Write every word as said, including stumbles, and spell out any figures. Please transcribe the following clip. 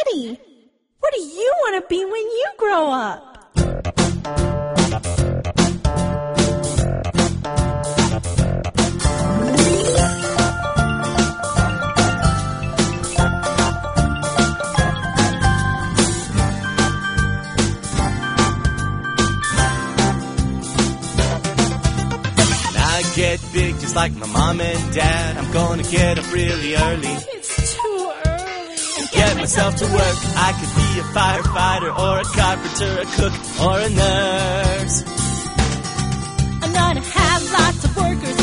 Daddy, what do you want to be when you grow up? Get big just like my mom and dad. I'm gonna get up really early. It's too early. And get myself to work. I could be a firefighter or a carpenter, a cook or a nurse. I'm gonna have lots of workers